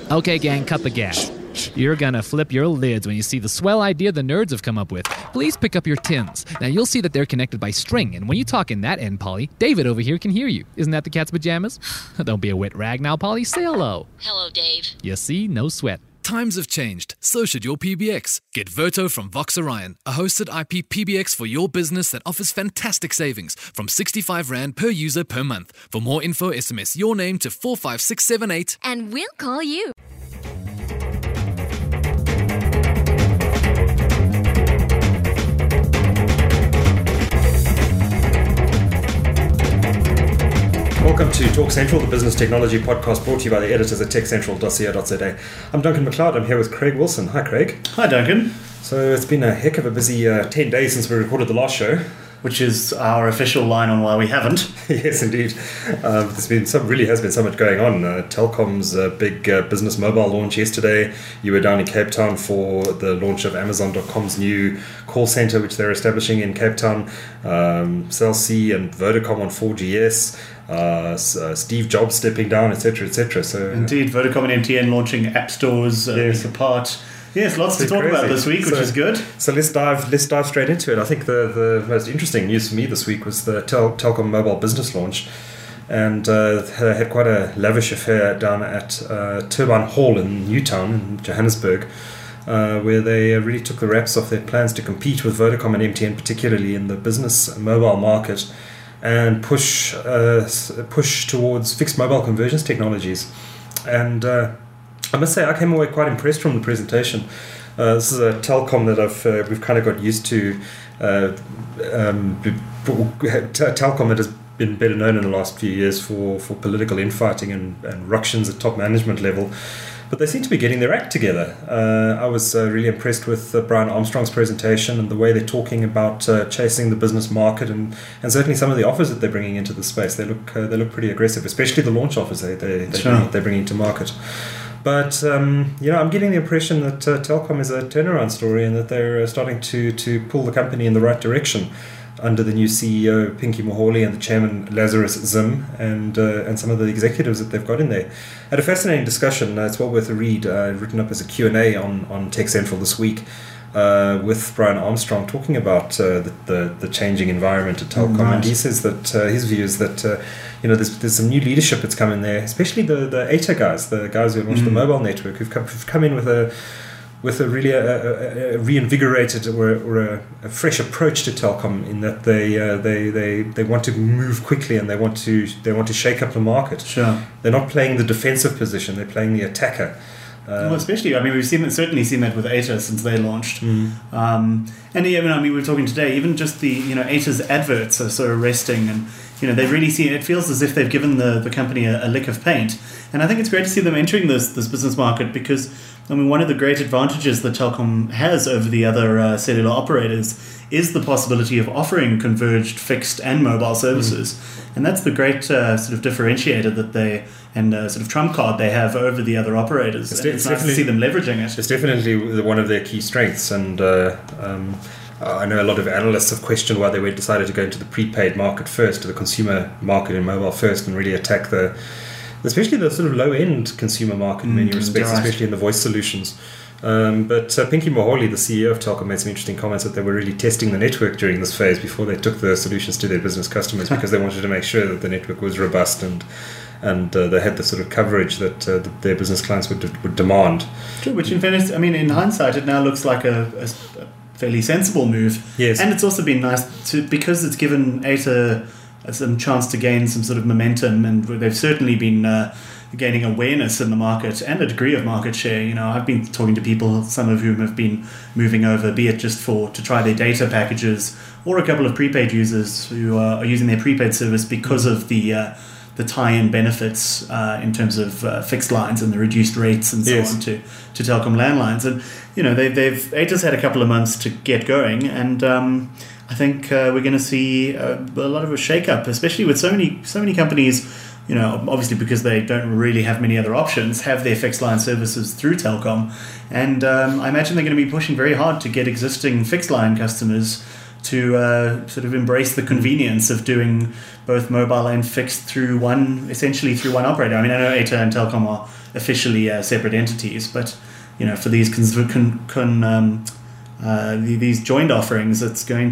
Okay, gang, cut the gas. You're gonna flip your lids when you see the swell idea the nerds have come up with. Please pick up your tins. Now you'll see that they're connected by string, and when you talk in that end, Polly, David over here can hear you. Isn't that the cat's pajamas? Don't be a wet rag now, Polly. Say hello. Hello, Dave. You see, no sweat. Times have changed, so should your PBX. Get Verto from Vox Orion, a hosted IP PBX for your business that offers fantastic savings from 65 Rand per user per month. For more info, SMS your name to 45678. And we'll call you. Welcome to Talk Central, the business technology podcast brought to you by the editors at techcentral.co.za. I'm Duncan McLeod. I'm here with Craig Wilson. Hi, Craig. Hi, Duncan. So it's been a heck of a busy 10 days since we recorded the last show. Which is our official line on why we haven't. Yes, indeed. There's been really has been so much going on. Telkom's big business mobile launch yesterday. You were down in Cape Town for the launch of Amazon.com's new call center, which they're establishing in Cape Town. Cell C and Vodacom on 4GS. Steve Jobs stepping down, etc., etc. So indeed, Vodacom and MTN launching app stores a week apart. Yes, lots to talk about this week, which is good. So let's dive straight into it. I think the most interesting news for me this week was the Telkom mobile business launch, and had quite a lavish affair down at Turbine Hall in Newtown in Johannesburg, where they really took the wraps off their plans to compete with Vodacom and MTN, particularly in the business mobile market, and push towards fixed mobile convergence technologies. And I must say, I came away quite impressed from the presentation. This is a Telkom that we've kind of got used to. Telkom that has been better known in the last few years for political infighting and ructions at top management level. But they seem to be getting their act together. I was really impressed with Brian Armstrong's presentation and the way they're talking about chasing the business market and certainly some of the offers that they're bringing into the space. They look pretty aggressive, especially the launch offers they're bringing to market. But I'm getting the impression that Telkom is a turnaround story and that they're starting to pull the company in the right direction under the new CEO Pinky Moholi and the chairman Lazarus Zim and some of the executives that they've got in there. Had a fascinating discussion. It's well worth a read. Written up as a Q&A on Tech Central this week with Brian Armstrong talking about the changing environment at Telkom. Right. And he says that his view is that there's some new leadership that's come in there, especially the ATA guys, the guys who launched the mobile network, who've come in with a really a reinvigorated or a fresh approach to Telkom, in that they want to move quickly and they want to shake up the market. Sure, they're not playing the defensive position; they're playing the attacker. Well, especially, we've certainly seen that with ATA since they launched. And we were talking today, even just the ATA's adverts are so arresting, and they really see it feels as if they've given the company a lick of paint. And I think it's great to see them entering this business market, because one of the great advantages that Telkom has over the other cellular operators is the possibility of offering converged fixed and mobile services. And that's the great sort of differentiator that they, and sort of trump card they have over the other operators. It's nice to see them leveraging it. It's definitely one of their key strengths. And I know a lot of analysts have questioned why they decided to go into the prepaid market first, to the consumer market in mobile first, and really attack especially the sort of low-end consumer market in many respects, right, especially in the voice solutions. But Pinky Moholi, the CEO of Telkom, made some interesting comments that they were really testing the network during this phase before they took the solutions to their business customers, because they wanted to make sure that the network was robust and they had the sort of coverage that their business clients would demand. True, which in fairness, in hindsight, it now looks like a fairly sensible move. Yes. And it's also been nice because it's given ATA some chance to gain some sort of momentum, and they've certainly been gaining awareness in the market and a degree of market share. I've been talking to people, some of whom have been moving over, be it just to try their data packages, or a couple of prepaid users who are using their prepaid service because of the tie-in benefits in terms of fixed lines and the reduced rates and so on to Telkom landlines. And ATA's had a couple of months to get going, and I think we're going to see a lot of a shake-up, especially with so many companies, obviously because they don't really have many other options, have their fixed line services through Telkom. And I imagine they're going to be pushing very hard to get existing fixed line customers to sort of embrace the convenience of doing both mobile and fixed through one operator. I mean, I know ATA and Telkom are officially separate entities, but for these these joint offerings, it's going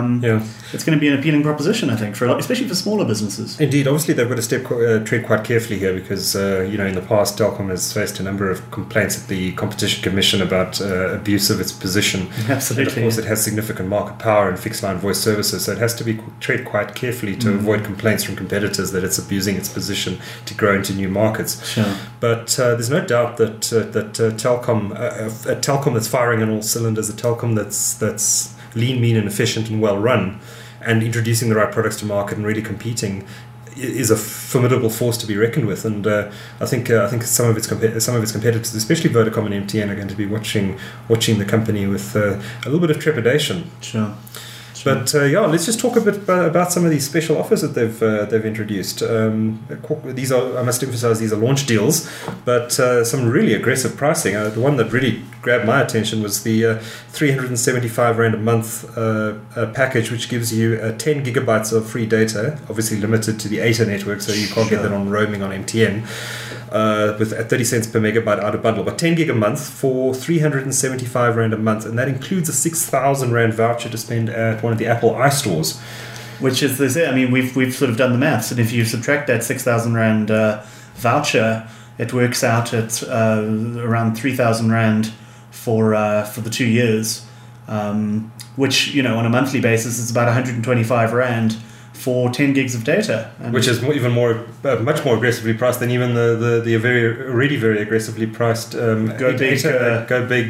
to be an appealing proposition, I think, especially for smaller businesses. Indeed, obviously they've got to tread quite carefully here because in the past Telkom has faced a number of complaints at the Competition Commission about abuse of its position. Absolutely. And of course, it has significant market power in fixed line voice services, so it has to be tread quite carefully to avoid complaints from competitors that it's abusing its position to grow into new markets. Sure. But there's no doubt that Telkom, a Telkom that's firing on all cylinders, a Telkom that's lean, mean, and efficient and well run, and introducing the right products to market and really competing, is a formidable force to be reckoned with. And I think some of its competitors, especially Vodacom and MTN, are going to be watching the company with a little bit of trepidation. Sure. But let's just talk a bit about some of these special offers that they've introduced. These are, I must emphasize, these are launch deals, but some really aggressive pricing. The one that really grabbed my attention was the 375 Rand a month package, which gives you 10 gigabytes of free data, obviously limited to the ATA network, so you can't get that on roaming on MTN. With 30 cents per megabyte out of bundle, but 10 gig a month for 375 Rand a month, and that includes a 6,000 Rand voucher to spend at one of the Apple iStores. Which is, we've sort of done the maths, and if you subtract that 6,000 Rand voucher, it works out at around 3,000 Rand for the 2 years, which, on a monthly basis is about 125 Rand for 10 gigs of data, which is much more aggressively priced than even the already very aggressively priced Go Big 10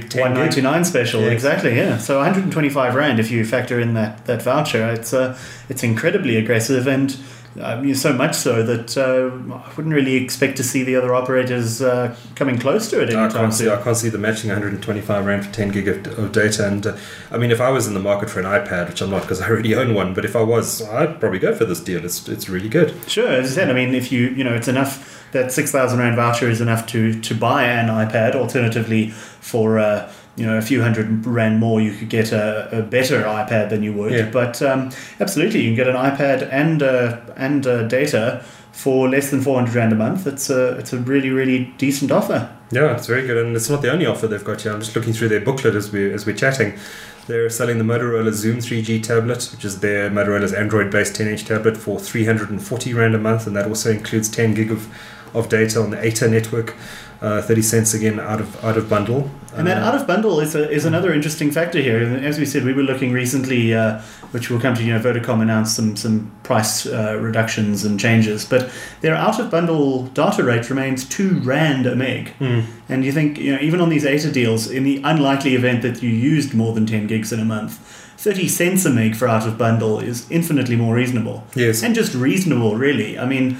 199 special. Yes. Exactly, yeah. So 125 Rand if you factor in that voucher. It's incredibly aggressive, and so much so that I wouldn't really expect to see the other operators coming close to it anytime soon. I can't see them matching 125 Rand for 10 gig of data. And if I was in the market for an iPad, which I'm not because I already own one, but if I was, I'd probably go for this deal. It's really good. Sure, as I said, if it's enough, that 6,000 Rand voucher is enough to buy an iPad. Alternatively, for a few hundred Rand more, you could get a better iPad than you would. Yeah. But absolutely, you can get an iPad and data for less than 400 Rand a month. It's a really, really decent offer. Yeah, it's very good, and it's not the only offer they've got here. I'm just looking through their booklet as we're chatting. They're selling the Motorola Zoom 3G tablet, which is their Motorola's Android-based 10-inch tablet, for 340 Rand a month, and that also includes 10 gig of data on the ATA network. 30 cents again out of bundle. And that out of bundle is another interesting factor here. As we said, we were looking recently, which we'll come to. Vodacom announced some price reductions and changes, but their out of bundle data rate remains 2 Rand a meg. And you think, even on these ATA deals, in the unlikely event that you used more than 10 gigs in a month, 30 cents a meg for out of bundle is infinitely more reasonable. Yes. And just reasonable, really.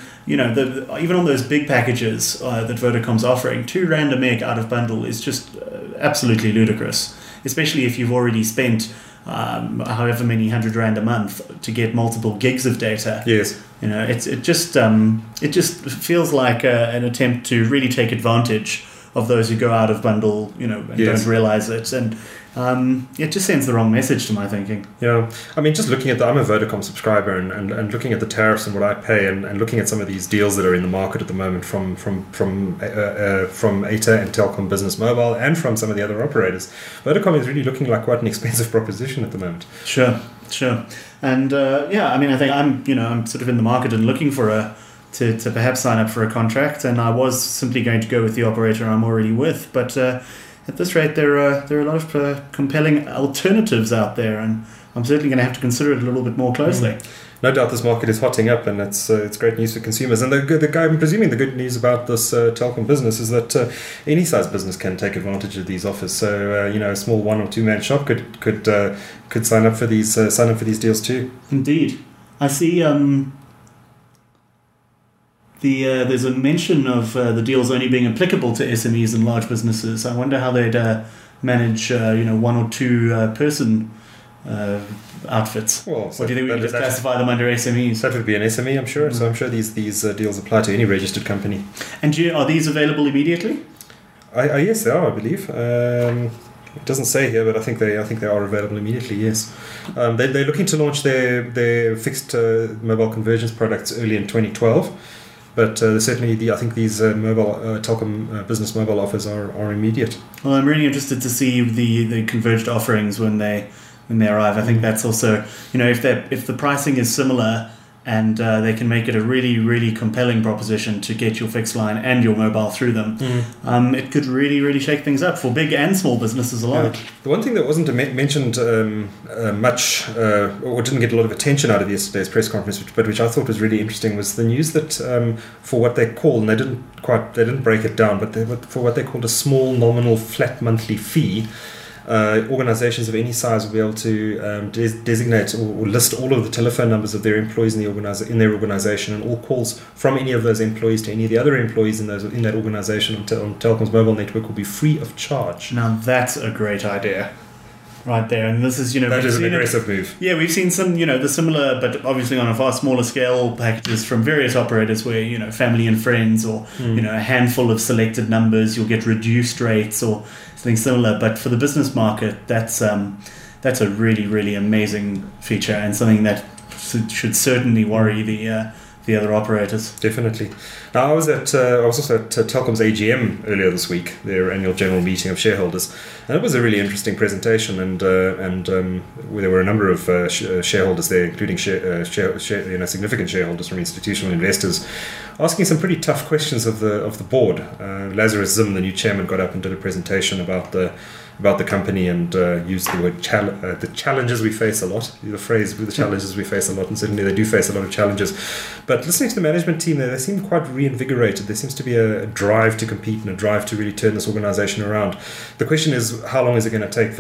Even on those big packages that Vodacom's offering, 2 Rand a meg out of bundle is just absolutely ludicrous, especially if you've already spent however many 100 Rand a month to get multiple gigs of data. Yes. It just feels like an attempt to really take advantage of those who go out of bundle, and Yes. don't realize it. And it just sends the wrong message to my thinking. Yeah, just looking at I'm a Vodacom subscriber, and looking at the tariffs and what I pay, and looking at some of these deals that are in the market at the moment from ATA and Telkom Business Mobile, and from some of the other operators, Vodacom is really looking like quite an expensive proposition at the moment. Sure. And I think I'm sort of in the market and looking for to perhaps sign up for a contract, and I was simply going to go with the operator I'm already with, but at this rate there are a lot of compelling alternatives out there, and I'm certainly going to have to consider it a little bit more closely. No doubt this market is hotting up, and it's great news for consumers. And I'm presuming the good news about this Telkom business is that any size business can take advantage of these offers. So a small 1 or 2 man shop could sign up for these deals too. Indeed, I see. There's a mention of the deals only being applicable to SMEs and large businesses. I wonder how they'd manage 1 or 2 person outfits. Well, or do you think we could just classify them under SMEs? That would be an SME, I'm sure. So I'm sure these deals apply to any registered company. And are these available immediately? Yes, they are, I believe. It doesn't say here, but I think they are available immediately. Yes, they're looking to launch their fixed mobile convergence products early in 2012. But certainly, I think these mobile Telkom business mobile offers are immediate. Well, I'm really interested to see the converged offerings when they arrive. I think that's also, if the pricing is similar and they can make it a really, really compelling proposition to get your fixed line and your mobile through them, it could really, really shake things up for big and small businesses alike. Yeah. The one thing that wasn't mentioned much or didn't get a lot of attention out of yesterday's press conference, but which I thought was really interesting, was the news that for what they call, and they didn't break it down, but for what they called a small nominal flat monthly fee, organizations of any size will be able to designate or list all of the telephone numbers of their employees in their organization, and all calls from any of those employees to any of the other employees in that organization on Telkom's mobile network will be free of charge. Now that's a great idea. Right there, and this is that is an aggressive move. Yeah, we've seen some the similar, but obviously on a far smaller scale, packages from various operators where family and friends or a handful of selected numbers, you'll get reduced rates or something similar. But for the business market, that's a really, really amazing feature and something that should certainly worry the other operators. Definitely. Now, I was also at Telkom's AGM earlier this week, their annual general meeting of shareholders, and it was a really interesting presentation. And there were a number of shareholders there, including significant shareholders from institutional investors, asking some pretty tough questions of the board. Lazarus Zim, the new chairman, got up and did a presentation about the company and used the word the challenges we face a lot. The phrase the challenges we face a lot, and certainly they do face a lot of challenges. But listening to the management team there, they seem quite reinvigorated. There seems to be a drive to compete and a drive to really turn this organisation around. The question is, how long is it going to take for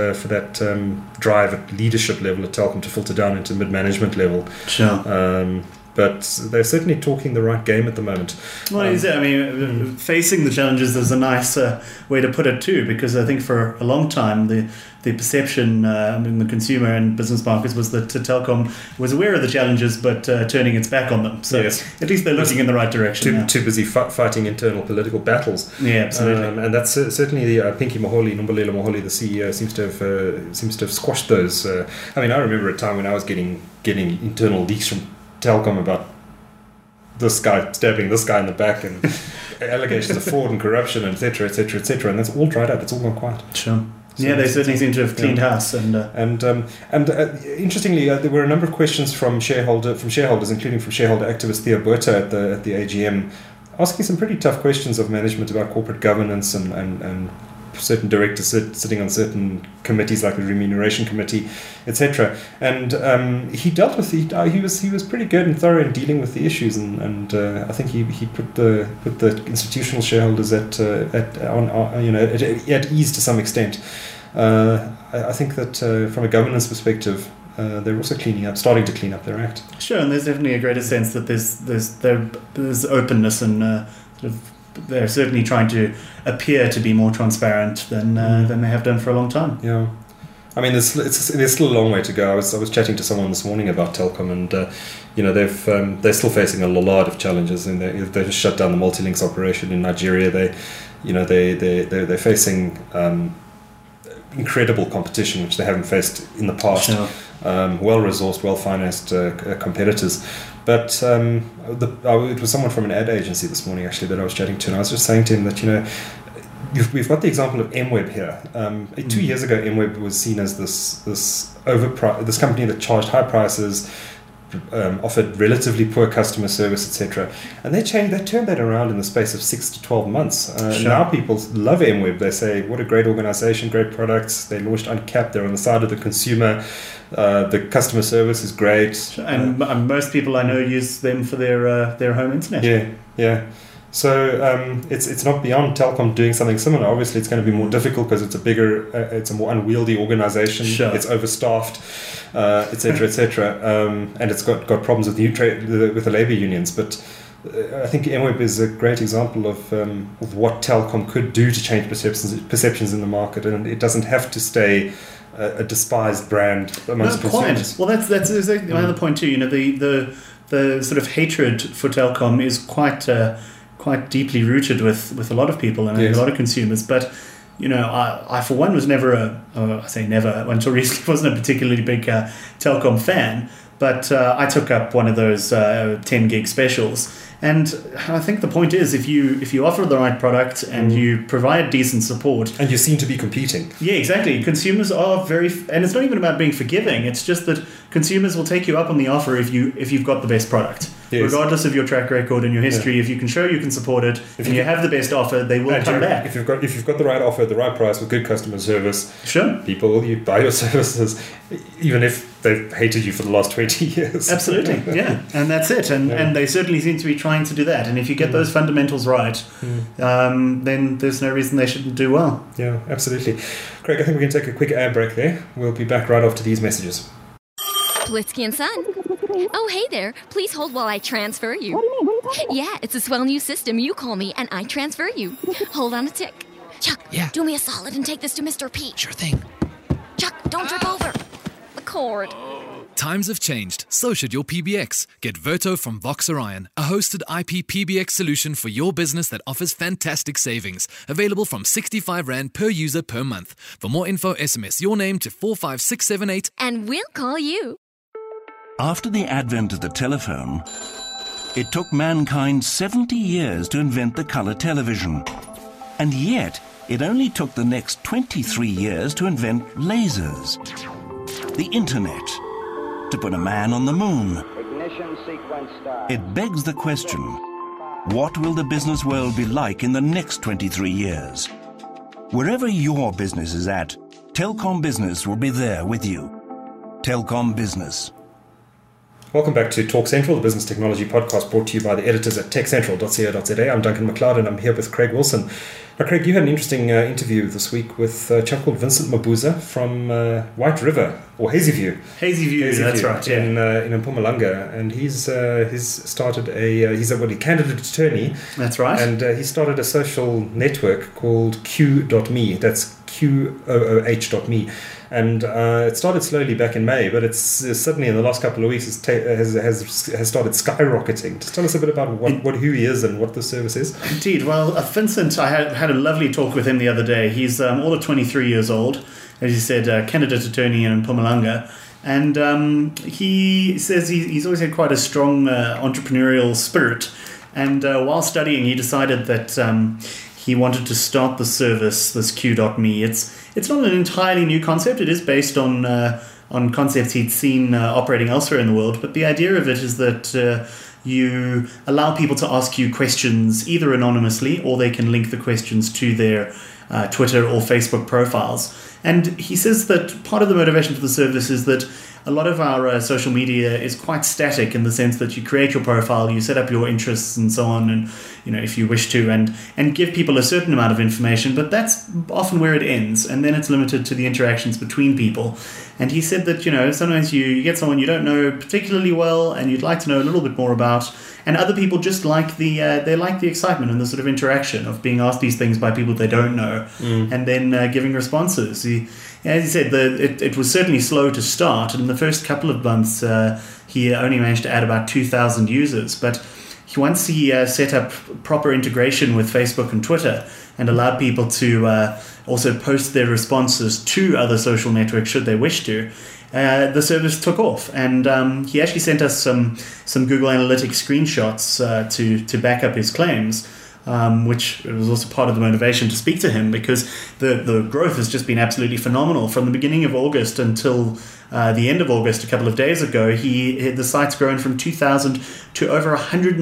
that drive at leadership level at Telkom to filter down into mid-management level? Sure. But they're certainly talking the right game at the moment. Well, is it? I mean, facing the challenges is a nice way to put it too, because I think for a long time the perception in the consumer and business markets was that Telkom was aware of the challenges but turning its back on them. So yes. At least they're looking in the right direction. Too busy fighting internal political battles. Yeah, absolutely. And that's certainly Pinky Moholi, Nombolelo Moholi, the CEO, seems to have squashed those. I remember a time when I was getting internal leaks from Telkom about this guy stabbing this guy in the back and allegations of fraud and corruption, and etc., etc., etc., and that's all dried up. It's all gone quiet. Sure. So yeah, they certainly seem to have cleaned house. And interestingly, there were a number of questions from shareholders, including from shareholder activist Theo Botha at the AGM, asking some pretty tough questions of management about corporate governance and certain directors sitting on certain committees like the remuneration committee, etc. And he dealt with he was pretty good and thorough in dealing with the issues, and I think he put the institutional shareholders at ease to some extent. I think that from a governance perspective, they're also starting to clean up their act. Sure, and there's definitely a greater sense that there's openness and sort of. They're certainly trying to appear to be more transparent than they have done for a long time. Yeah, I mean, there's still a long way to go. I was chatting to someone this morning about Telkom, and they're still facing a lot of challenges, and they just shut down the Multilinks operation in Nigeria. They're facing incredible competition which they haven't faced in the past. Sure. Well-resourced, well-financed competitors. But it was someone from an ad agency this morning actually that I was chatting to, and I was just saying to him that we've got the example of MWeb here. 2 years ago, MWeb was seen as this company that charged high prices, offered relatively poor customer service, etc. And they turned that around in the space of 6 to 12 months. Sure. Now people love MWeb. They say, what a great organization, great products. They launched Uncapped. They're on the side of the consumer. The customer service is great. And most people I know use them for their home internet. Yeah. So it's not beyond Telkom doing something similar. Obviously, it's going to be more difficult because it's it's a more unwieldy organization. Sure. It's overstaffed, etc., etc., and it's got problems with with the labor unions. But I think MWeb is a great example of what Telkom could do to change perceptions in the market, and it doesn't have to stay a despised brand amongst consumers. Well, that's exactly another point too. The sort of hatred for Telkom is quite deeply rooted with a lot of people and yes. a lot of consumers. But I for one was never I say never, until recently wasn't a particularly big Telkom fan, but I took up one of those 10 gig specials. And I think the point is, if you offer the right product and you provide decent support, and you seem to be competing. Yeah, exactly. Consumers are and it's not even about being forgiving. It's just that consumers will take you up on the offer if you've got the best product. Yes. Regardless of your track record and your history, if you can show you can support it, and you have the best offer, they will come back. If you've got the right offer at the right price with good customer service, sure, people will buy your services, even if they've hated you for the last 20 years. Absolutely, yeah, and that's it. And they certainly seem to be trying to do that. And if you get those fundamentals right, then there's no reason they shouldn't do well. Yeah, absolutely. Craig, I think we can take a quick ad break there. We'll be back right after these messages. Plitsky and Son. Oh, hey there. Please hold while I transfer you. What do you mean? Yeah, it's a swell new system. You call me and I transfer you. Hold on a tick. Chuck, do me a solid and take this to Mr. P. Sure thing. Chuck, don't trip over. The cord. Times have changed, so should your PBX. Get Verto from Vox Orion, a hosted IP PBX solution for your business that offers fantastic savings. Available from 65 Rand per user per month. For more info, SMS your name to 45678 and we'll call you. After the advent of the telephone, it took mankind 70 years to invent the color television. And yet, it only took the next 23 years to invent lasers, the internet, to put a man on the moon. Ignition sequence start. It begs the question, what will the business world be like in the next 23 years? Wherever your business is at, Telkom Business will be there with you. Telkom Business. Welcome back to Talk Central, the business technology podcast brought to you by the editors at techcentral.co.za. I'm Duncan McLeod and I'm here with Craig Wilson. Now, Craig, you had an interesting interview this week with a chap called Vincent Mabuza from White River, or Hazyview. Hazyview, that's right. In Mpumalanga. And he's started he's a candidate attorney. That's right. And he started a social network called Q.me. That's QOOH.me. And it started slowly back in May, but it's suddenly in the last couple of weeks has started skyrocketing. Just tell us a bit about who he is and what the service is. Indeed. Well, Vincent, I had a lovely talk with him the other day. He's all of 23 years old, as you said, candidate attorney in Mpumalanga. And he says he's always had quite a strong entrepreneurial spirit. And while studying, he decided that he wanted to start the service, this Q.me. It's not an entirely new concept. It is based on concepts he'd seen operating elsewhere in the world. But the idea of it is that you allow people to ask you questions either anonymously, or they can link the questions to their Twitter or Facebook profiles. And he says that part of the motivation for the service is that a lot of our social media is quite static in the sense that you create your profile, you set up your interests and so on, and if you wish to, and give people a certain amount of information, but that's often where it ends, and then it's limited to the interactions between people. And he said that sometimes you get someone you don't know particularly well and you'd like to know a little bit more about, and other people just like the excitement and the sort of interaction of being asked these things by people they don't know, and then giving responses. As he said, it was certainly slow to start, and in the first couple of months he only managed to add about 2,000 users, but once he set up proper integration with Facebook and Twitter and allowed people to also post their responses to other social networks should they wish to, the service took off. And he actually sent us some Google Analytics screenshots to back up his claims, which was also part of the motivation to speak to him, because the growth has just been absolutely phenomenal. From the beginning of August until the end of August, a couple of days ago, the site's grown from 2,000 to over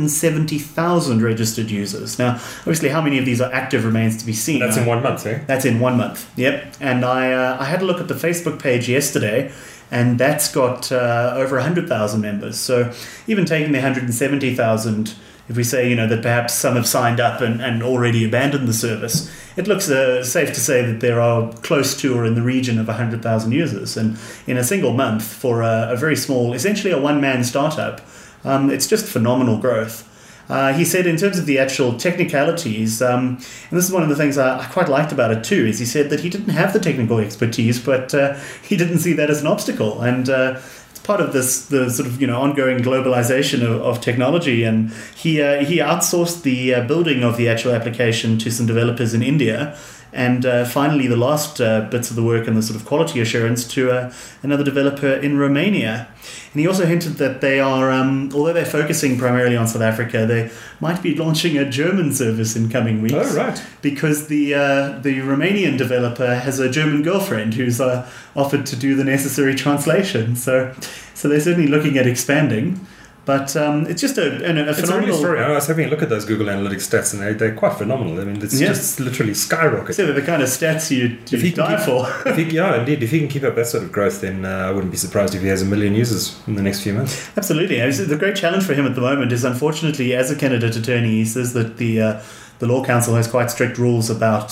170,000 registered users. Now, obviously, how many of these are active remains to be seen. That's in 1 month, eh? That's in 1 month, yep. And I had a look at the Facebook page yesterday, and that's got over 100,000 members. So even taking the 170,000, if we say, that perhaps some have signed up and already abandoned the service, it looks safe to say that there are close to or in the region of 100,000 users. And in a single month, for a very small, essentially a one-man startup, it's just phenomenal growth. He said in terms of the actual technicalities, and this is one of the things I quite liked about it too, is he said that he didn't have the technical expertise, but he didn't see that as an obstacle. And part of the sort of ongoing globalization of technology, and he outsourced the building of the actual application to some developers in India, and finally the last bits of the work and the sort of quality assurance to another developer in Romania. And he also hinted that they are, although they're focusing primarily on South Africa, they might be launching a German service in coming weeks. Oh, right. Because the Romanian developer has a German girlfriend who's offered to do the necessary translation. So they're certainly looking at expanding. But it's just a phenomenal... It's a really story. I was having a look at those Google Analytics stats, and they're quite phenomenal. I mean, it's just literally skyrocketing. So they're the kind of stats you'd die for. Indeed. If he can keep up that sort of growth, then I wouldn't be surprised if he has 1 million users in the next few months. Absolutely. The great challenge for him at the moment is, unfortunately, as a candidate attorney, he says that the Law Council has quite strict rules about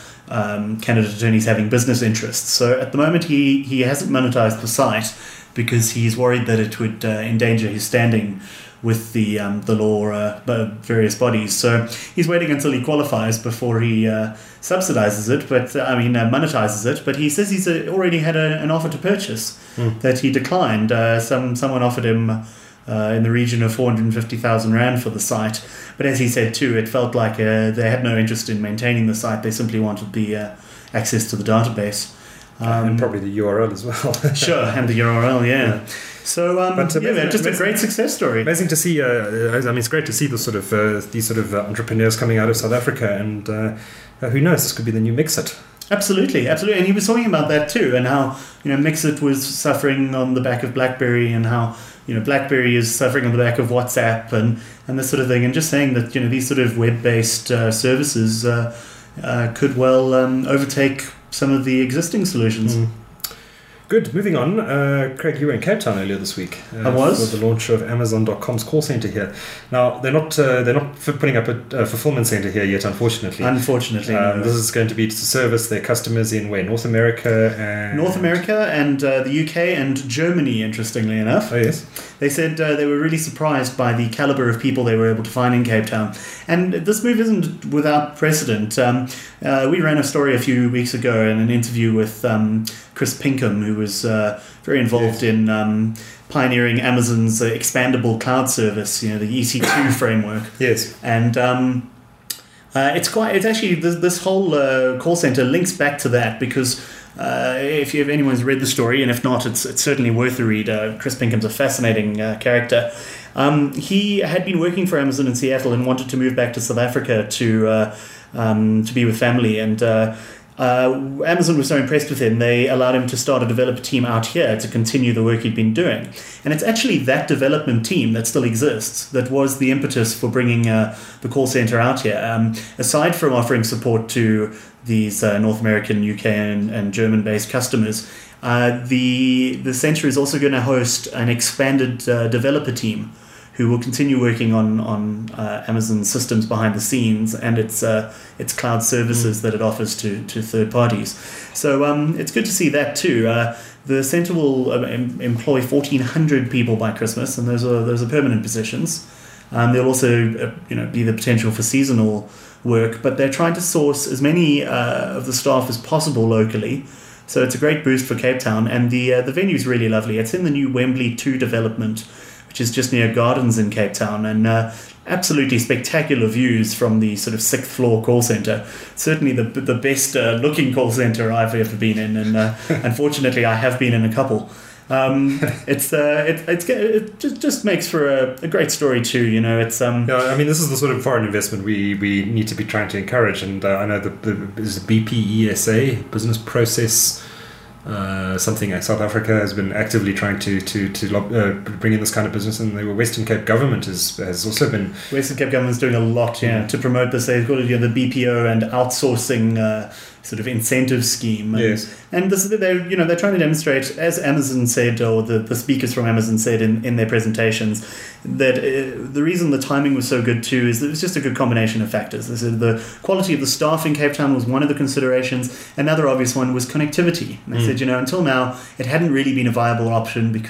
candidate attorneys having business interests. So at the moment, he hasn't monetized the site, because he's worried that it would endanger his standing with the law various bodies. So he's waiting until he qualifies before he subsidizes it, monetizes it. But he says he's already had an offer to purchase that he declined. Someone offered him in the region of 450,000 Rand for the site. But as he said too, it felt like they had no interest in maintaining the site. They simply wanted the access to the database. And probably the URL as well. Sure, and the URL, yeah. So, just a great success story. Amazing to see. It's great to see the sort of these sort of entrepreneurs coming out of South Africa, and who knows, this could be the new Mixit. Absolutely. And he was talking about that too, and how Mixit was suffering on the back of BlackBerry, and how BlackBerry is suffering on the back of WhatsApp, and this sort of thing, and just saying that these sort of web-based services could well overtake some of the existing solutions. Good. Moving on. Craig, you were in Cape Town earlier this week. I was. For the launch of Amazon.com's call center here. Now, they're not putting up a fulfillment center here yet, unfortunately. No. This is going to be to service their customers in North America and the UK and Germany, interestingly enough. Oh, yes. They said they were really surprised by the caliber of people they were able to find in Cape Town. And this move isn't without precedent. We ran a story a few weeks ago in an interview with Chris Pinkham, who was very involved in pioneering Amazon's expandable cloud service, the EC2 framework. Yes. And it's actually this whole call center links back to that, because if anyone's read the story, and if not, it's certainly worth a read. Chris Pinkham's a fascinating character. He had been working for Amazon in Seattle and wanted to move back to South Africa to be with family, and Amazon was so impressed with him, they allowed him to start a developer team out here to continue the work he'd been doing. And it's actually that development team that still exists that was the impetus for bringing the call center out here. Aside from offering support to these North American, UK and German-based customers, the center is also going to host an expanded developer team who will continue working on Amazon systems behind the scenes and its cloud services that it offers to third parties. So it's good to see that too. The center will employ 1,400 people by Christmas, and those are permanent positions. There'll also be the potential for seasonal work, but they're trying to source as many of the staff as possible locally. So it's a great boost for Cape Town, and the venue's really lovely. It's in the new Wembley 2 development, which is just near Gardens in Cape Town, and absolutely spectacular views from the sort of 6th floor call center. Certainly the best looking call center I've ever been in, and unfortunately I have been in a couple. It just makes for a great story too. It's this is the sort of foreign investment we need to be trying to encourage, and I know there's a BPESA, business process. Something South Africa has been actively trying to bring in this kind of business, and the Western Cape government has also been. Western Cape government's doing a lot, to promote this. They've got the BPO and outsourcing sort of incentive scheme. And this, they're trying to demonstrate, as Amazon said, or the speakers from Amazon said in their presentations, that the reason the timing was so good too is that it was just a good combination of factors. They said the quality of the staff in Cape Town was one of the considerations. Another obvious one was connectivity. And they said, until now, it hadn't really been a viable option because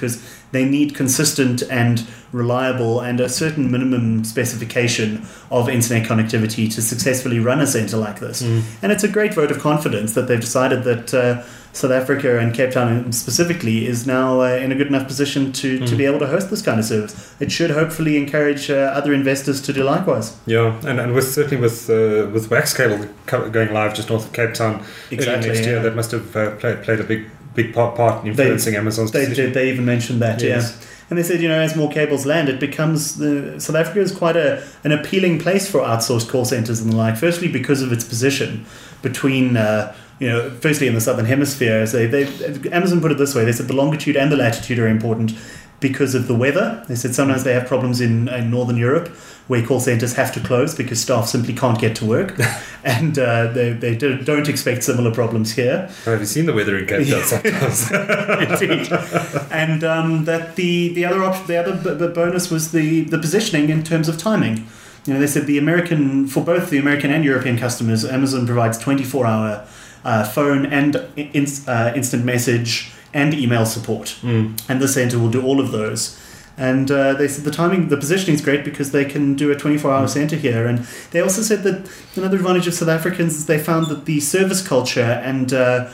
they need consistent and reliable and a certain minimum specification of internet connectivity to successfully run a center like this. And it's a great vote of confidence that they've decided that South Africa and Cape Town specifically is now in a good enough position to be able to host this kind of service. It should hopefully encourage other investors to do likewise. Yeah, and certainly with Wax Cable going live just north of Cape Town early next year, that must have played a big part in influencing Amazon's decision. They even mentioned that, Yes. yeah. And they said, as more cables land, it becomes South Africa is quite an appealing place for outsourced call centers and the like. Firstly, because of its position between, firstly in the southern hemisphere. So Amazon put it this way: they said the longitude and the latitude are important because of the weather. They said sometimes they have problems in Northern Europe where call centers have to close because staff simply can't get to work, and they don't expect similar problems here. Have you seen the weather in Cape Town sometimes? Indeed. And that the other bonus was the positioning in terms of timing. They said for both the American and European customers, Amazon provides 24-hour phone and instant message and email support, and the center will do all of those. And they said the positioning is great because they can do a 24-hour center here. And they also said that another advantage of South Africans is they found that the service culture and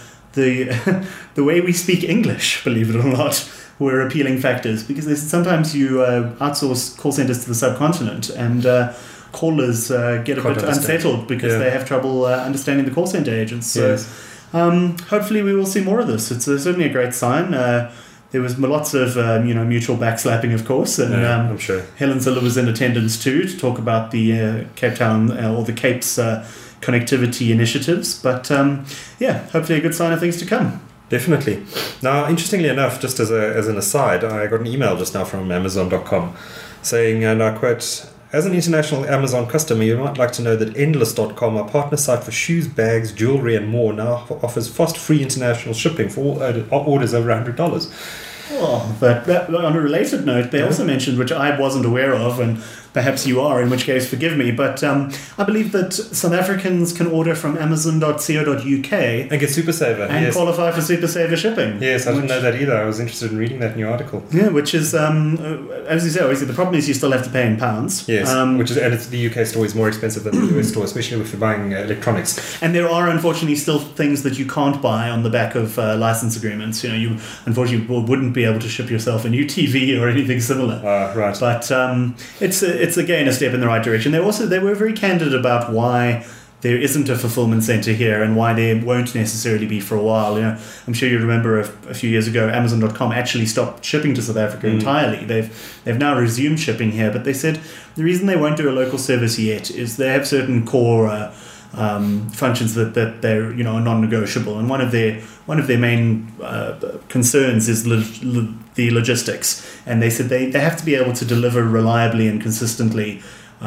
the way we speak English, believe it or not, were appealing factors, because they said sometimes you outsource call centers to the subcontinent and callers get a bit unsettled because they have trouble understanding the call center agents. So hopefully we will see more of this. It's certainly a great sign. There was lots of mutual backslapping, of course, and I'm sure Helen Ziller was in attendance too to talk about the Cape Town or the Cape's connectivity initiatives. But hopefully a good sign of things to come. Definitely. Now, interestingly enough, just as an aside, I got an email just now from Amazon.com saying, and I quote, "As an international Amazon customer, you might like to know that Endless.com, our partner site for shoes, bags, jewelry, and more, now offers fast free international shipping for all orders over $100. Oh, but on a related note, they also mentioned, which I wasn't aware of, and perhaps you are, in which case forgive me, but I believe that South Africans can order from Amazon.co.uk and get Super Saver and qualify for Super Saver shipping. Yes, I didn't know that either. I was interested in reading that new article. Yeah, which is, as you say, obviously the problem is you still have to pay in pounds. Yes, the UK store is more expensive than the US store, especially if you're buying electronics. And there are unfortunately still things that you can't buy on the back of license agreements. You unfortunately wouldn't be able to ship yourself a new TV or anything similar. Right. But it's again a step in the right direction. They were very candid about why there isn't a fulfillment center here and why there won't necessarily be for a while. I'm sure you remember a few years ago, Amazon.com actually stopped shipping to South Africa entirely. They've now resumed shipping here, but they said the reason they won't do a local service yet is they have certain core functions that they're are non-negotiable, and one of their main concerns is the logistics, and they said they have to be able to deliver reliably and consistently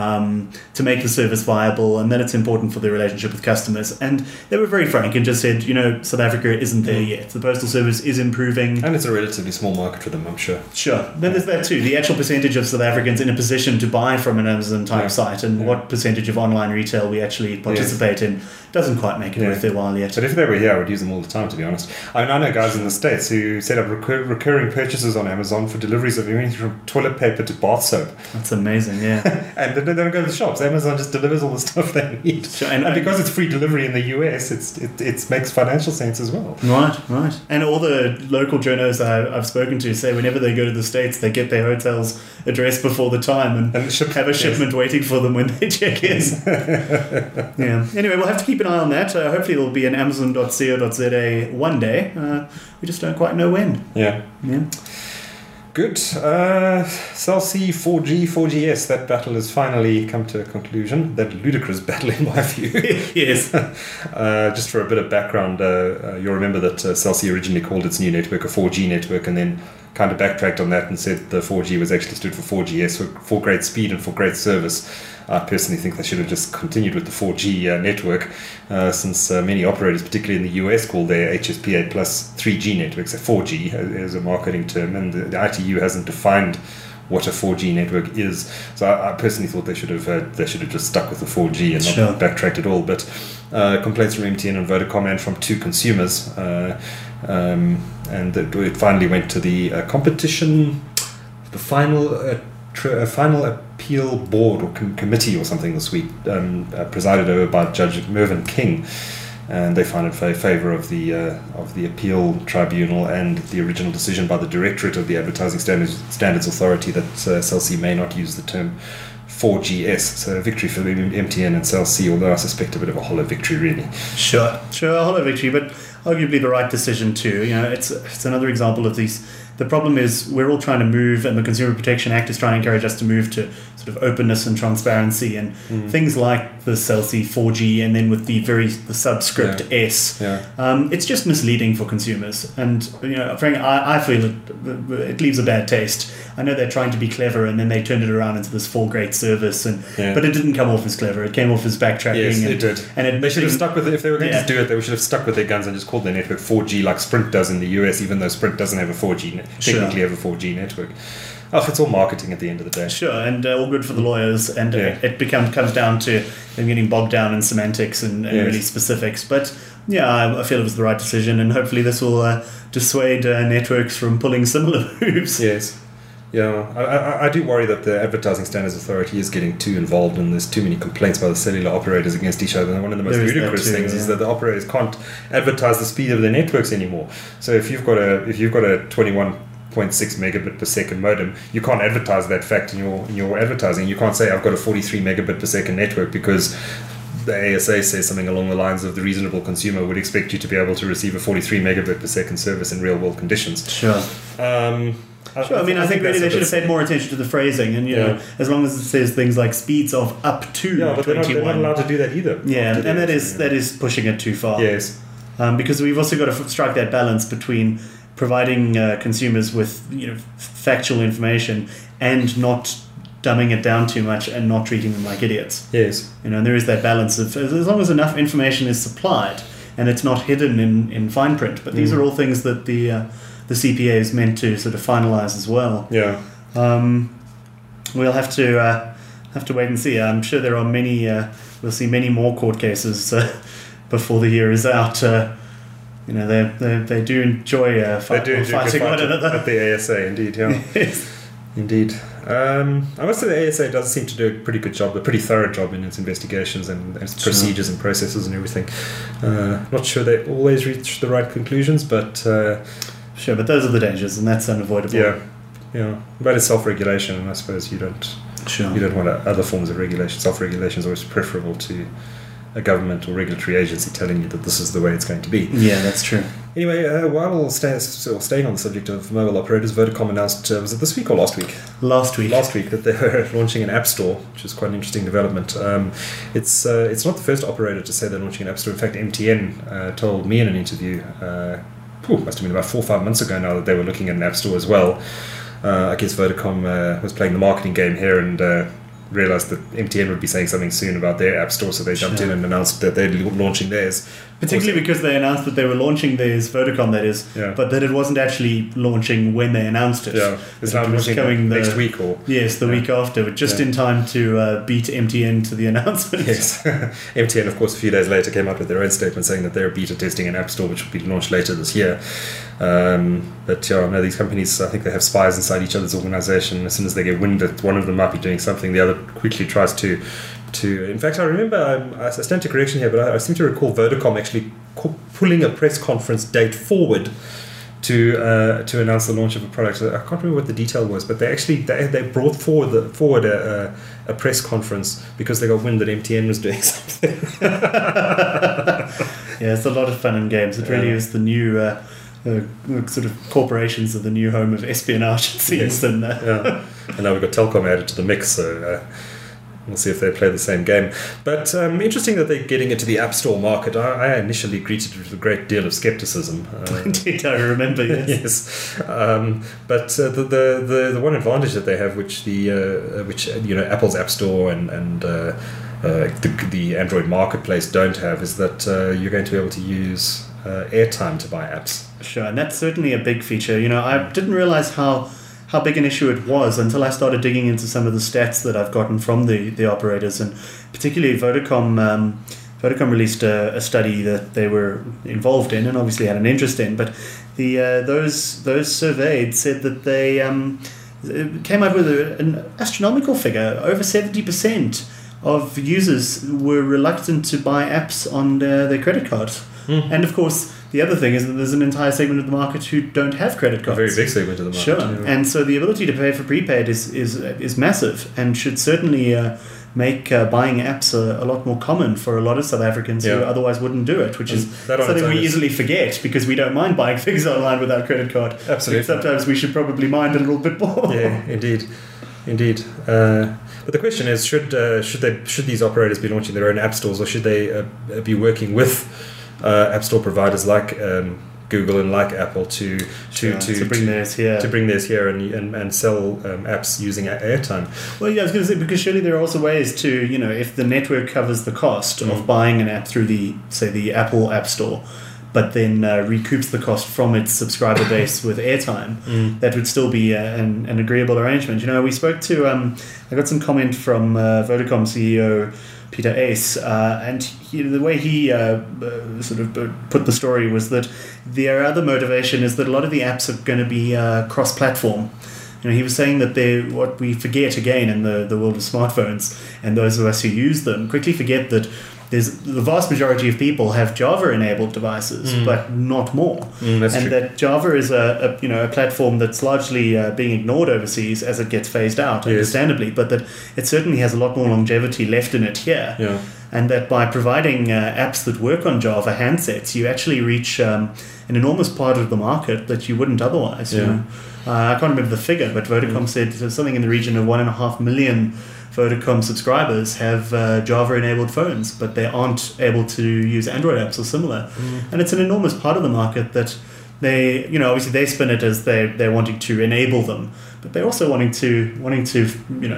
to make the service viable, and then it's important for the relationship with customers. And they were very frank and just said, South Africa isn't there yet. The postal service is improving. And it's a relatively small market for them, I'm sure. Sure. Then there's that too. The actual percentage of South Africans in a position to buy from an Amazon-type site and what percentage of online retail we actually participate in doesn't quite make it worth their while yet. But if they were here, I would use them all the time, to be honest. I know guys in the States who set up recurring purchases on Amazon for deliveries of anything from toilet paper to bath soap. That's amazing, yeah. And they don't go to the shops. Amazon just delivers all the stuff they need. Sure, and because it's free delivery in the US, it makes financial sense as well. Right. And all the local journos I've spoken to say whenever they go to the States, they get their hotel's address before the time and have a shipment waiting for them when they check in. Yeah. Anyway, we'll have to keep an eye on that. Hopefully it'll be an Amazon.co.za one day. We just don't quite know when. Yeah. Good. Cell C, 4G, 4GS, that battle has finally come to a conclusion. That ludicrous battle, in my view. Yes. Just for a bit of background, you'll remember that Cell C originally called its new network a 4G network and then kind of backtracked on that and said the 4G was actually stood for 4GS, for great speed and for great service. I personally think they should have just continued with the 4G network, since many operators, particularly in the US, call their HSPA plus 3G networks a 4G as a marketing term, and the ITU hasn't defined what a 4G network is. So I personally thought they should have just stuck with the 4G and Sure. not backtracked at all. But complaints from MTN and Vodacom and from 2 consumers, and it finally went to the competition, the final appeal board or committee or something this week, presided over by Judge Mervyn King. And they found in favour of the appeal tribunal and the original decision by the Directorate of the Advertising Standards Authority that Cell C may not use the term 4GS. So a victory for MTN and Cell C, although I suspect a bit of a hollow victory, really. Sure, a hollow victory, but arguably the right decision too. It's another example of these. The problem is we're all trying to move, and the Consumer Protection Act is trying to encourage us to move to sort of openness and transparency, and things like the Cell C 4G, and then with the subscript S. Yeah. It's just misleading for consumers, and frankly, I feel it leaves a bad taste. I know they're trying to be clever, and then they turned it around into this 4 great service, but it didn't come off as clever. It came off as backtracking. Yes, and, it did. And they should have stuck with it. If they were going to do it, they should have stuck with their guns and just called their network 4G like Sprint does in the US, even though Sprint doesn't have a 4G technically have a 4G network. It's all marketing at the end of the day. Sure, and all good for the lawyers, and it comes down to them getting bogged down in semantics and really specifics. But I feel it was the right decision, and hopefully this will dissuade networks from pulling similar moves. Yes. Yeah, I do worry that the Advertising Standards Authority is getting too involved, and there's too many complaints by the cellular operators against each other. And one of the most ludicrous things is that the operators can't advertise the speed of their networks anymore. So if you've got a 21.6 megabit per second modem, you can't advertise that fact in your advertising. You can't say I've got a 43 megabit per second network, because the ASA says something along the lines of the reasonable consumer would expect you to be able to receive a 43 megabit per second service in real world conditions. Sure. Sure. I think really they should have paid more attention to the phrasing, and as long as it says things like speeds of up to 21. They're not allowed to do that either. Yeah, and that is pushing it too far. Yes. Because we've also got to strike that balance between providing consumers with factual information and not dumbing it down too much and not treating them like idiots. Yes. And there is that balance of, as long as enough information is supplied and it's not hidden in fine print. But these are all things that the CPA is meant to sort of finalise as well. Yeah. We'll have to wait and see. I'm sure there are many. We'll see many more court cases before the year is out. They do enjoy fighting one another at the ASA. Indeed, yeah. Yes. Indeed. I must say the ASA does seem to do a pretty good job, a pretty thorough job in its investigations and its procedures and processes and everything. Not sure they always reach the right conclusions, but sure. But those are the dangers, and that's unavoidable. Yeah. But it's self-regulation, and I suppose you don't want other forms of regulation. Self-regulation is always preferable to a government or regulatory agency telling you that this is the way it's going to be. Yeah, that's true. Anyway, while staying on the subject of mobile operators, Vodacom announced, was it this week or last week? Last week, that they were launching an app store, which is quite an interesting development. It's not the first operator to say they're launching an app store. In fact, MTN told me in an interview, must have been about 4 or 5 months ago now, that they were looking at an app store as well. I guess Vodacom was playing the marketing game here and realised that MTN would be saying something soon about their app store, so they jumped in and announced that they're launching theirs. Particularly because they announced that they were launching theirs, Vodacom that is, but that it wasn't actually launching when they announced it. Yeah, it's now coming next week or... Yes, the week after, just in time to beat MTN to the announcement. Yes. MTN, of course, a few days later came out with their own statement saying that they're beta testing an app store which will be launched later this year. But these companies, I think they have spies inside each other's organisation. As soon as they get wind that one of them might be doing something, the other quickly tries to. In fact, I remember, I stand to correction here, but I seem to recall Vodacom actually pulling a press conference date forward to announce the launch of a product. I can't remember what the detail was, but they actually they brought forward a press conference because they got wind that MTN was doing something. Yeah, it's a lot of fun and games. It really is the new sort of corporations are the new home of espionage, it seems. And now we've got Telkom added to the mix, so we'll see if they play the same game. But interesting that they're getting into the App Store market. I initially greeted it with a great deal of skepticism. Indeed, I remember, yes. Yes. But the one advantage that they have, which Apple's App Store and the Android marketplace don't have, is that you're going to be able to use airtime to buy apps. Sure, and that's certainly a big feature. I didn't realize how how big an issue it was until I started digging into some of the stats that I've gotten from the operators, and particularly Vodacom. Vodacom released a study that they were involved in and obviously had an interest in, but those surveyed said that they came out with an astronomical figure. Over 70% of users were reluctant to buy apps on their credit cards. And of course, the other thing is that there's an entire segment of the market who don't have credit cards. A very big segment of the market. Sure. Yeah. And so the ability to pay for prepaid is massive and should certainly make buying apps a lot more common for a lot of South Africans who otherwise wouldn't do it, which is something we easily forget because we don't mind buying things online without credit card. Absolutely. Sometimes we should probably mind a little bit more. Yeah, indeed. But the question is, should these operators be launching their own app stores, or should they be working with app store providers like Google and like Apple to bring theirs here, and sell apps using airtime? Well, yeah, I was going to say, because surely there are also ways to, if the network covers the cost of buying an app through the Apple App Store, but then recoups the cost from its subscriber base with airtime, that would still be an agreeable arrangement. We spoke to, I got some comment from Vodacom CEO Peter Ace, and the way he sort of put the story was that their other motivation is that a lot of the apps are going to be cross-platform. He was saying that what we forget again in the world of smartphones, and those of us who use them quickly forget that the vast majority of people have Java-enabled devices, but not more. That's true. That Java is a platform that's largely being ignored overseas as it gets phased out, understandably, but that it certainly has a lot more longevity left in it here. Yeah. And that by providing apps that work on Java handsets, you actually reach an enormous part of the market that you wouldn't otherwise. Yeah. I can't remember the figure, but Vodacom said something in the region of 1.5 million Vodacom subscribers have Java-enabled phones, but they aren't able to use Android apps or similar. And it's an enormous part of the market that they, obviously they spin it as they're wanting to enable them, but they're also wanting to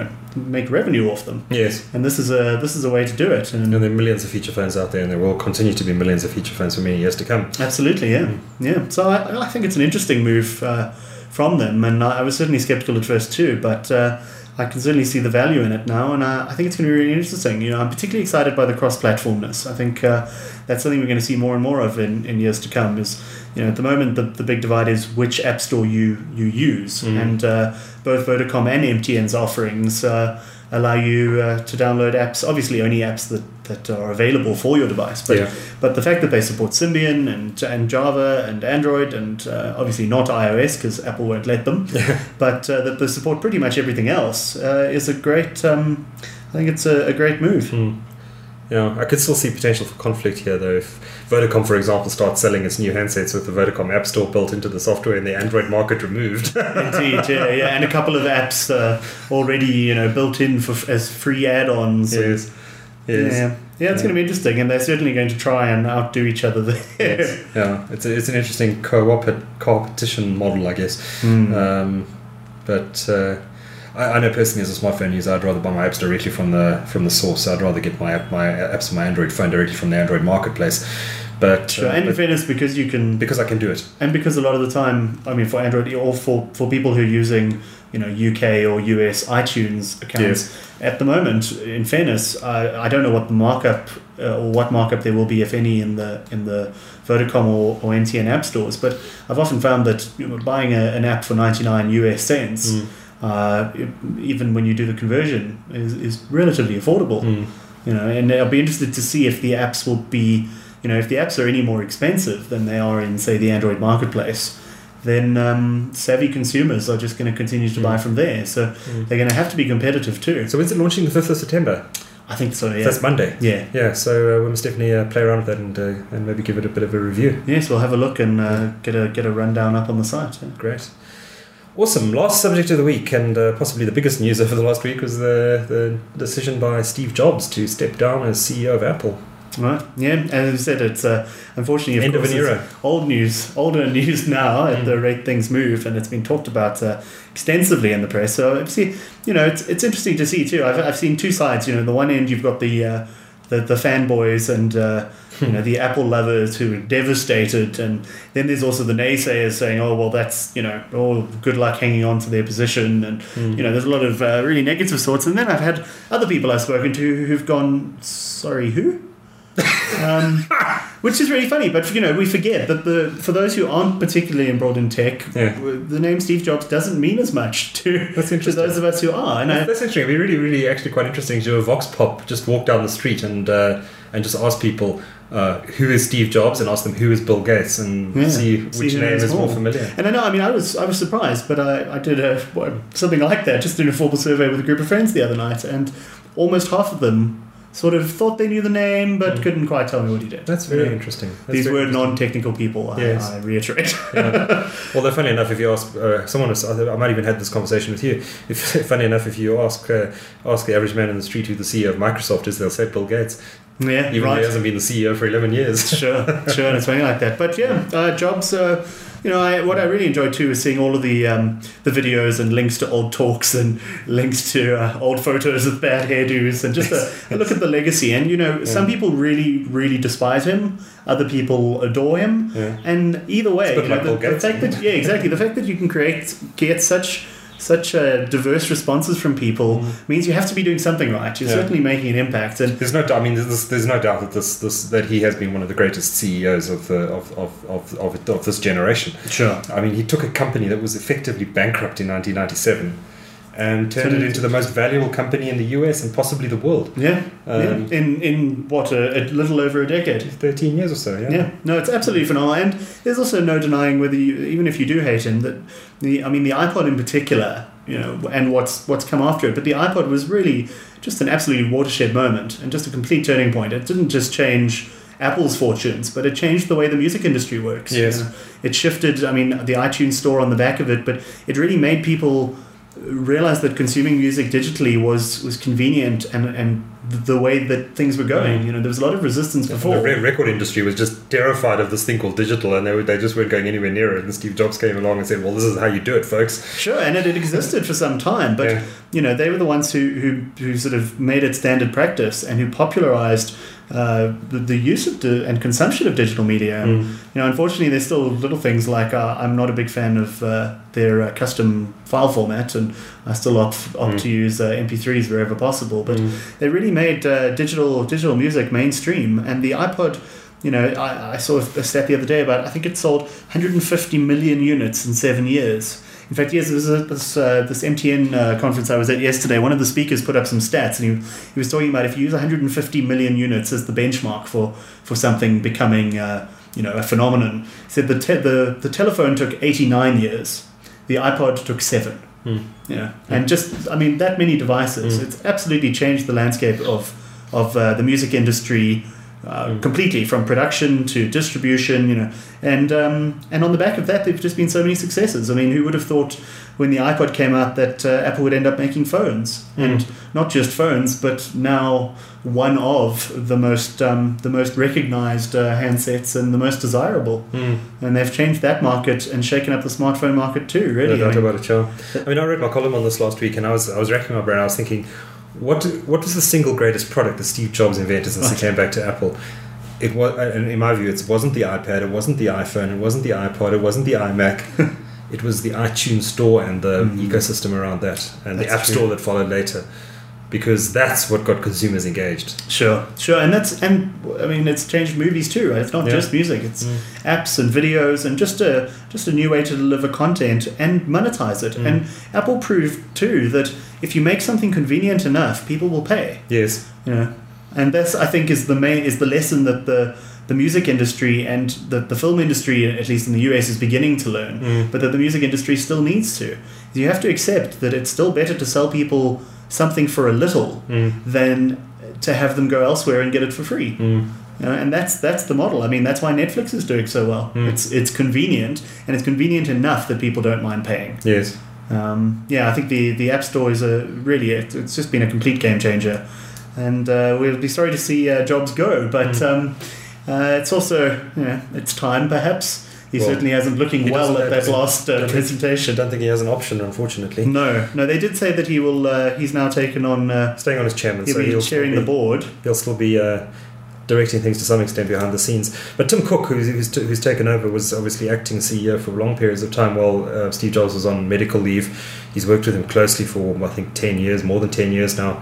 make revenue off them. Yes. And this is a way to do it. And there are millions of feature phones out there, and there will continue to be millions of feature phones for many years to come. Absolutely, yeah. So I think it's an interesting move from them, and I was certainly skeptical at first too, but I can certainly see the value in it now, and I think it's going to be really interesting. I'm particularly excited by the cross-platformness. I think that's something we're going to see more and more of in years to come. Is at the moment the big divide is which app store you use, and both Vodacom and MTN's offerings allow you to download apps. Obviously, only apps that are available for your device. But the fact that they support Symbian and Java and Android and obviously not iOS because Apple won't let them, but that they support pretty much everything else is a great. I think it's a great move. I could still see potential for conflict here, though. If Vodacom, for example, starts selling its new handsets with the Vodacom App Store built into the software and the Android market removed. Indeed, yeah, and a couple of apps already, built in as free add-ons. Yes. Yeah, it's going to be interesting, and they're certainly going to try and outdo each other there. Yes. Yeah, it's an interesting co-opetition model, I guess. But I know personally, as a smartphone user, I'd rather buy my apps directly from the source. I'd rather get my apps on my Android phone directly from the Android marketplace. But sure, and in fairness, because I can do it, and because a lot of the time, for Android or for people who are using UK or US iTunes accounts at the moment, in fairness, I don't know what the markup or what markup there will be, if any, in the Vodacom or MTN app stores. But I've often found that buying an app for 99 US cents. Even when you do the conversion, is relatively affordable. And I'll be interested to see if the apps will be, if the apps are any more expensive than they are in, say, the Android marketplace, then savvy consumers are just going to continue to buy from there. So they're going to have to be competitive too. So when's it launching? The 5th of September? I think so, yeah. So that's Monday. Yeah. So we must definitely play around with that and maybe give it a bit of a review. Yes, we'll have a look and get a rundown up on the site. Yeah. Great. Awesome. Last subject of the week, and possibly the biggest news over the last week, was the decision by Steve Jobs to step down as CEO of Apple. Right. Yeah. As I said, it's unfortunately end of an era. Older news now at the rate things move, and it's been talked about extensively in the press. So obviously, it's interesting to see too. I've seen two sides. The one end you've got the fanboys and the Apple lovers who are devastated, and then there's also the naysayers saying, oh, well, that's, good luck hanging on to their position, and, there's a lot of really negative thoughts. And then I've had other people I've spoken to who've gone, sorry, who? Which is really funny, but we forget that for those who aren't particularly embroiled in tech, the name Steve Jobs doesn't mean as much to those of us who are. And that's interesting. It'd be really, really actually quite interesting to do a Vox Pop, just walk down the street and just ask people who is Steve Jobs, and ask them who is Bill Gates, and see which name is more familiar. And I was surprised, but I did something like that, just did a formal survey with a group of friends the other night, and almost half of them sort of thought they knew the name, but couldn't quite tell me what he did. That's very interesting. These were non-technical people, I reiterate. Although, funny enough, if you ask someone, I might even had this conversation with you. Funny enough, if you ask the average man in the street who the CEO of Microsoft is, they'll say Bill Gates. Yeah, even though he hasn't been the CEO for 11 years. Sure, and it's something like that. But Jobs. What I really enjoyed too is seeing all of the videos and links to old talks and links to old photos of bad hairdos, and just a look at the legacy. And some people really, really despise him. Other people adore him. Yeah. And either way, the fact that you can get such diverse responses from people means you have to be doing something right. You're certainly making an impact, and there's no doubt that that he has been one of the greatest CEOs of this generation. Sure. I mean, he took a company that was effectively bankrupt in 1997 and turned it into the most valuable company in the US and possibly the world. In what, a little over a decade, 13 years or so. Yeah. No, it's absolutely phenomenal, and there's also no denying whether even if you do hate him, that the iPod in particular, and what's come after it, but the iPod was really just an absolutely watershed moment and just a complete turning point. It didn't just change Apple's fortunes, but it changed the way the music industry works. Yes. It shifted, the iTunes store on the back of it, but it really made people realized that consuming music digitally was convenient and the way that things were going. There was a lot of resistance before. The record industry was just terrified of this thing called digital, and they just weren't going anywhere near it. And Steve Jobs came along and said, well, this is how you do it, folks. Sure, and it existed for some time, but they were the ones who sort of made it standard practice and who popularized the use of and consumption of digital media. Unfortunately, there's still little things like I'm not a big fan of their custom file format, and I still opt to use MP3s wherever possible. But they really made digital music mainstream, and the iPod. I saw a stat the other day about, I think it sold 150 million units in 7 years. In fact, yes, there was this MTN conference I was at yesterday. One of the speakers put up some stats, and he was talking about if you use 150 million units as the benchmark for something becoming a phenomenon. He said the telephone took 89 years, the iPod took 7. And just that many devices, it's absolutely changed the landscape of the music industry. Completely, from production to distribution, and on the back of that, there've just been so many successes. Who would have thought when the iPod came out that Apple would end up making phones, and not just phones, but now one of the most recognized handsets and the most desirable. And they've changed that market and shaken up the smartphone market too. Really, no doubt about it, Joe. I read my column on this last week, and I was racking my brain. I was thinking, What was the single greatest product that Steve Jobs invented since he came back to Apple? It was, and in my view, it wasn't the iPad, it wasn't the iPhone, it wasn't the iPod, it wasn't the iMac. It was the iTunes Store and the ecosystem around that, and the App Store that followed later, because that's what got consumers engaged. Sure, and it's changed movies too, right? It's not just music; it's apps and videos, and just a new way to deliver content and monetize it. And Apple proved too that if you make something convenient enough, people will pay. Yes, and that's, I think, is the lesson that the music industry and the film industry, at least in the US, is beginning to learn, but that the music industry still needs to. You have to accept that it's still better to sell people something for a little than to have them go elsewhere and get it for free. And that's the model. That's why Netflix is doing so well. It's convenient, and it's convenient enough that people don't mind paying. Yes. I think the App Store is it's just been a complete game changer, and we'll be sorry to see Jobs go, but it's also it's time perhaps. He certainly hasn't looking well at that last presentation. I don't think he has an option, unfortunately. No, they did say that he will. He's now taken on staying on as chairman. He'll be chairing the board. He'll still be directing things to some extent behind the scenes. But Tim Cook, who's taken over, was obviously acting CEO for long periods of time while Steve Jobs was on medical leave. He's worked with him closely for, I think, 10 years, more than 10 years now.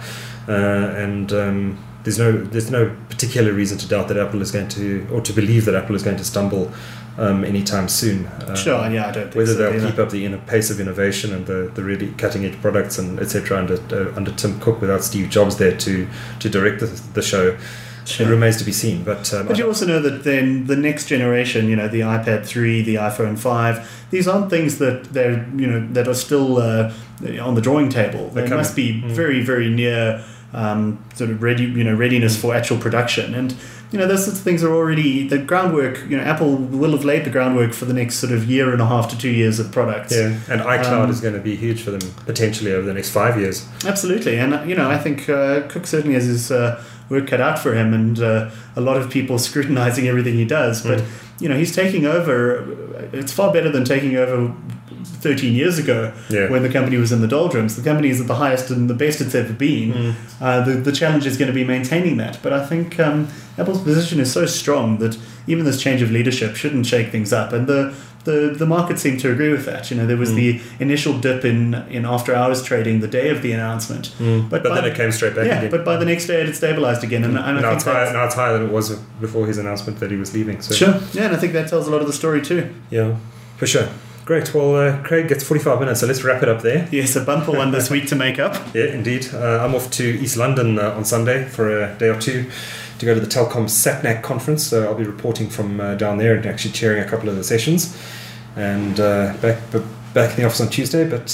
There's no particular reason to doubt that Apple is going to, or to believe that Apple is going to stumble anytime soon. Sure, I don't think whether so, they'll keep up the pace of innovation and the really cutting edge products and etc. under Tim Cook without Steve Jobs there to direct the show. Sure. It remains to be seen. But you also know that then the next generation, the iPad 3, the iPhone 5, these aren't things that that are still on the drawing table. They must be very, very near sort of readiness for actual production. And those sorts of things are already the groundwork. Apple will have laid the groundwork for the next sort of year and a half to 2 years of products. Yeah, and iCloud is going to be huge for them potentially over the next 5 years. Absolutely, and I think Cook certainly has his work cut out for him, and a lot of people scrutinizing everything he does. But he's taking over. It's far better than taking over 13 years ago when the company was in the doldrums. The company is at the highest and the best it's ever been. The challenge is going to be maintaining that. But I think Apple's position is so strong that even this change of leadership shouldn't shake things up. And the market seemed to agree with that. There was the initial dip in after hours trading the day of the announcement. But then it came straight back again. But by the next day it had stabilized again. And now it's higher than it was before his announcement that he was leaving. So. Sure. Yeah, and I think that tells a lot of the story too. Yeah, for sure. Great. Well, Craig gets 45 minutes, so let's wrap it up there. Yes, a bumper one this week to make up. Yeah, indeed. I'm off to East London on Sunday for a day or two to go to the Telkom SatNac conference. So I'll be reporting from down there and actually chairing a couple of the sessions. And back in the office on Tuesday. But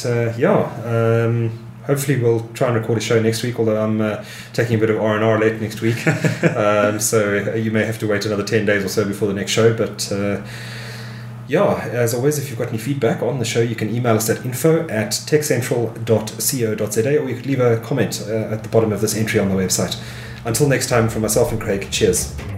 hopefully we'll try and record a show next week, although I'm taking a bit of R&R late next week. So you may have to wait another 10 days or so before the next show. But as always, if you've got any feedback on the show, you can email us at info@techcentral.co.za, or you could leave a comment at the bottom of this entry on the website. Until next time, from myself and Craig, cheers.